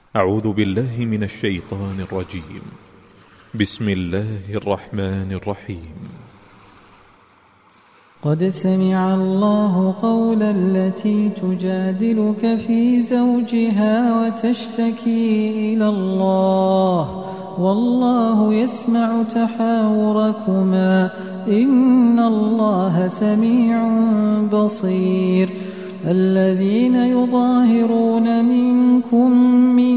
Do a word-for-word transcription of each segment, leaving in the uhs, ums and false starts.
أعوذ بالله من الشيطان الرجيم. بسم الله الرحمن الرحيم. قد سمع الله قول التي تجادلك في زوجها وتشتكي إلى الله والله يسمع تحاوركما إن الله سميع بصير. الذين يظاهرون منكم من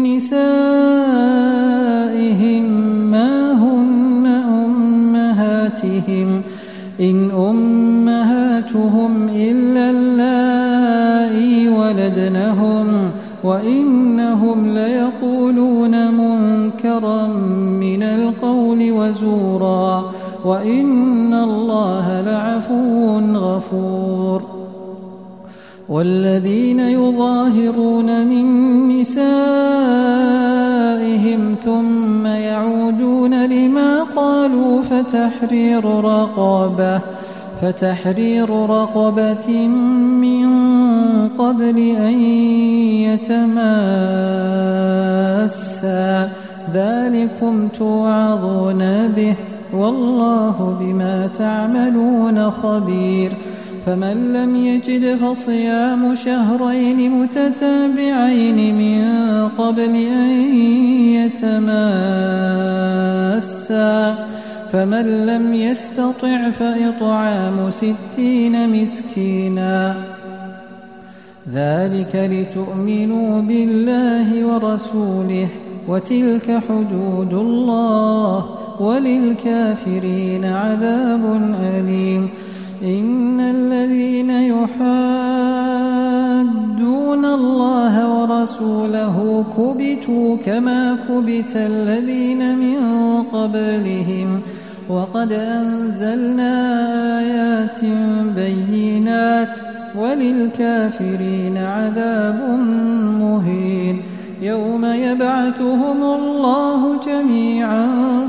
نسائهم ما هن أمهاتهم إن أمهاتهم إلا اللائي ولدنهم وإنهم ليقولون منكرا من القول وزورا وإن الله لعفو غفور. والذين يظاهرون من نسائهم ثم يعودون لما قالوا فتحرير رقبة فتحرير رقبة من قبل أن يتماسا ذلكم توعظون به والله بما تعملون خبير. فمن لم يجد فصيام شهرين متتابعين من قبل أن يتماسا فمن لم يستطع فإطعام ستين مسكينا ذلك لتؤمنوا بالله ورسوله وتلك حدود الله وللكافرين عذاب أليم. إن الذين يحادون الله ورسوله كبتوا كما كبت الذين من قبلهم وقد أنزلنا آيات بينات وللكافرين عذاب مهين. يوم يبعثهم الله جميعا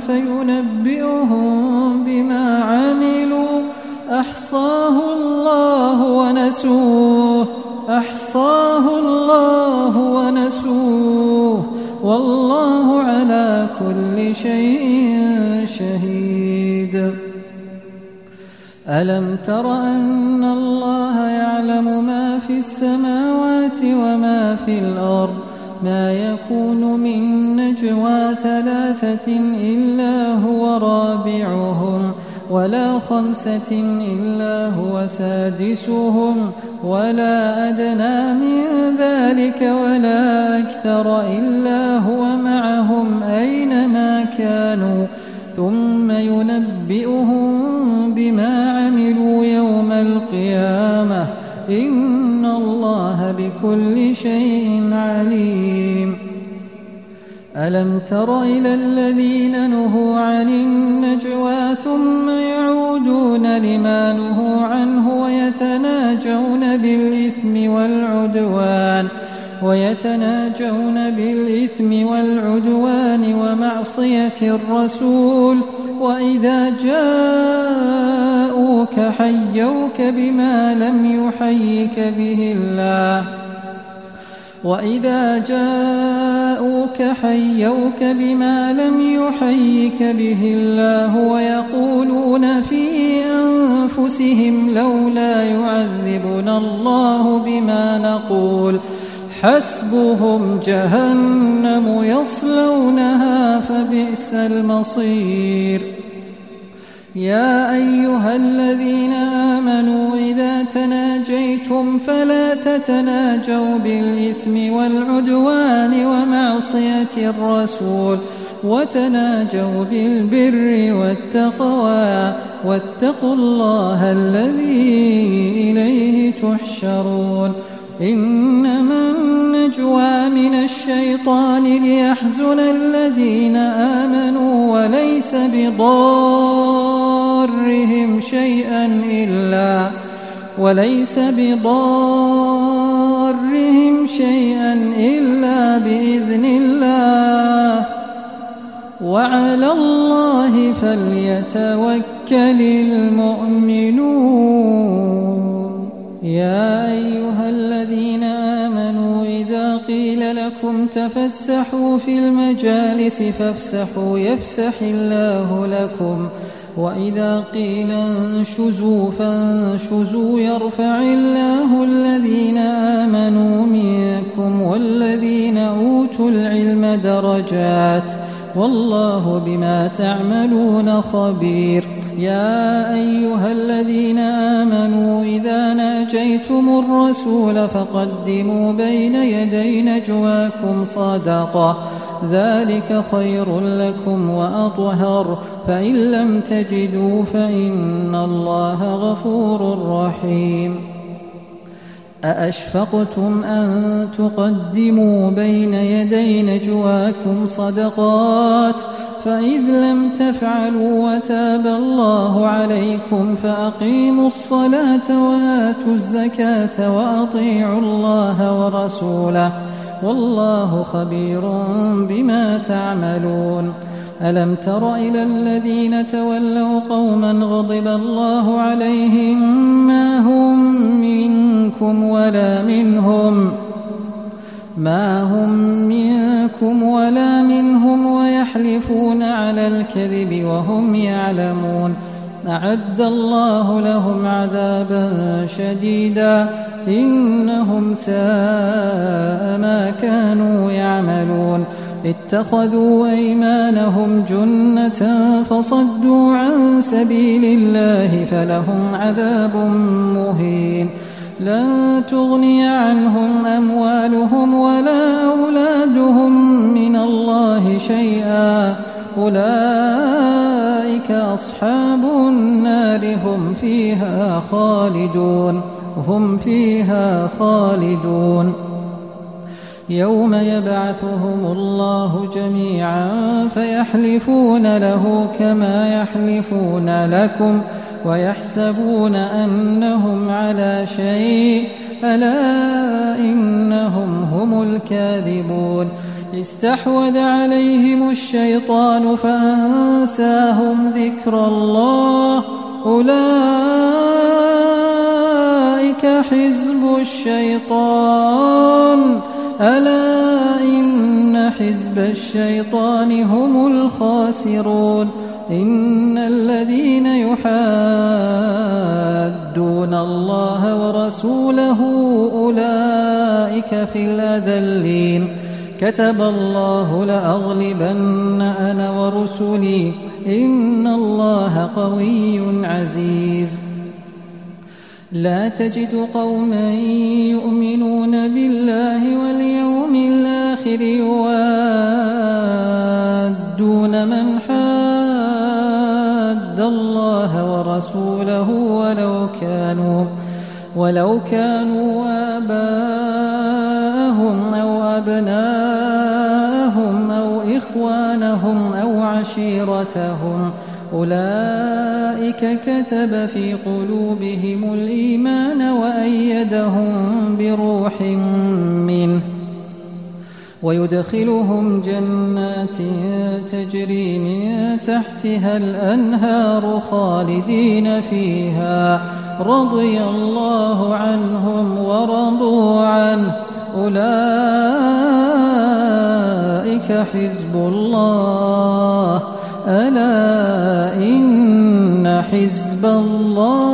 فينبئهم بما عملوا أحصاه الله ونسوه أحصاه الله ونسوه والله على كل شيء شهيد. ألم تر أن الله يعلم ما في السماوات وما في الأرض ما يكون من نجوى ثلاثة إلا هو رابعهم ولا خمسة إلا هو سادسهم ولا أدنى من ذلك ولا أكثر إلا هو معهم أينما كانوا ثم ينبئهم بما عملوا يوم القيامة إن الله بكل شيء عليم. ألم تر إلى الذين نهوا عن النجوى ثم يعودون لما نهوا عنه ويتناجون بالإثم والعدوان ويتناجون بالإثم والعدوان ومعصية الرسول وإذا جاءوك حيوك بما لم يحيك به الله وإذا جاءوك حيوك بما لم يحيك به الله ويقولون في أنفسهم لولا يعذبنا الله بما نقول حسبهم جهنم يصلونها فبئس المصير. يا أيها الذين آمنوا إذا تناجيتم فلا تتناجوا بالإثم والعدوان ومعصية الرسول وتناجوا بالبر والتقوى واتقوا الله الذي إليه تحشرون. إنما النجوى من الشيطان ليحزن الذين آمنوا وليس بضارهم شيئا إلا وليس بضارهم شيئا إلا بإذن الله وعلى الله فليتوكل المؤمنون. يا أيها الذين آمنوا إذا قيل لكم ناجيتم تفسحوا في المجالس فافسحوا يفسح الله لكم وإذا قيل انشزوا فانشزوا يرفع الله الذين آمنوا منكم والذين أوتوا العلم درجات والله بما تعملون خبير. يا أيها الذين آمنوا إذا ناجيتم الرسول فقدموا بين يدي نجواكم صدقة ذلك خير لكم وأطهر فإن لم تجدوا فإن الله غفور رحيم. أأشفقتم أن تقدموا بين يدي نجواكم صدقات فإذ لم تفعلوا وتاب الله عليكم فأقيموا الصلاة وآتوا الزكاة وأطيعوا الله ورسوله والله خبير بما تعملون. ألم تر إلى الذين تولوا قوما غضب الله عليهم ما هم منكم ولا منهم ما هم منكم ولا منهم ويحلفون على الكذب وهم يعلمون أعد الله لهم عذابا شديدا إنهم ساء ما كانوا يعملون. اتخذوا أيمانهم جنة فصدوا عن سبيل الله فلهم عذاب مهين. لن تغني عنهم أموالهم ولا أولادهم من الله شيئا أولئك أصحاب النار هم فيها خالدون هم فيها خالدون. يوم يبعثهم الله جميعا فيحلفون له كما يحلفون لكم ويحسبون أنهم على شيء ألا إنهم هم الكاذبون. استحوذ عليهم الشيطان فأنساهم ذكر الله أولئك حزب الشيطان ألا إن حزب الشيطان هم الخاسرون. إن الذين يحادون الله ورسوله أولئك في الأذلين. كتب الله لأغلبن أنا ورسلي إن الله قوي عزيز. لا تجد قوما يؤمنون بالله واليوم الآخر يوادون من حاد الله ورسوله ولو كانوا ولو كانوا آباءهم أو أبناءهم أو إخوانهم أو عشيرتهم أولئك كتب في قلوبهم الإيمان وأيدهم بروح منه ويدخلهم جنات تجري من تحتها الأنهار خالدين فيها رضي الله عنهم ورضوا عنه أولئك حزب الله ألا إن حزب الله